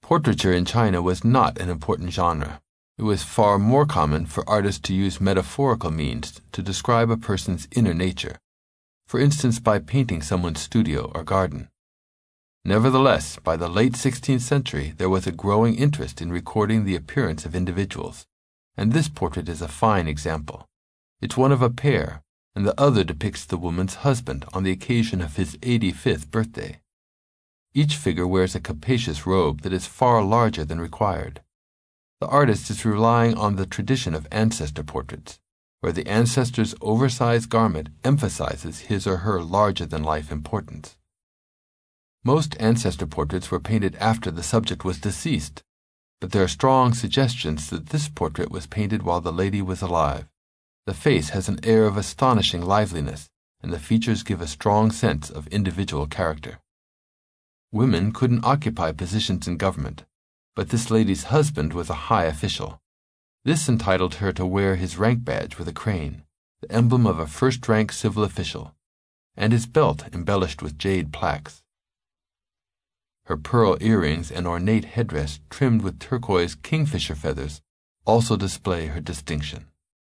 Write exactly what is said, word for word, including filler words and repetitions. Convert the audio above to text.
Portraiture in China was not an important genre. It was far more common for artists to use metaphorical means to describe a person's inner nature, for instance by painting someone's studio or garden. Nevertheless, by the late sixteenth century, there was a growing interest in recording the appearance of individuals, and this portrait is a fine example. It's one of a pair, and the other depicts the woman's husband on the occasion of his eighty-fifth birthday. Each figure wears a capacious robe that is far larger than required. The artist is relying on the tradition of ancestor portraits, where the ancestor's oversized garment emphasizes his or her larger-than-life importance. Most ancestor portraits were painted after the subject was deceased, but there are strong suggestions that this portrait was painted while the lady was alive. The face has an air of astonishing liveliness, and the features give a strong sense of individual character. Women couldn't occupy positions in government, but this lady's husband was a high official. This entitled her to wear his rank badge with a crane, the emblem of a first-rank civil official, and his belt embellished with jade plaques. Her pearl earrings and ornate headdress trimmed with turquoise kingfisher feathers also display her distinction.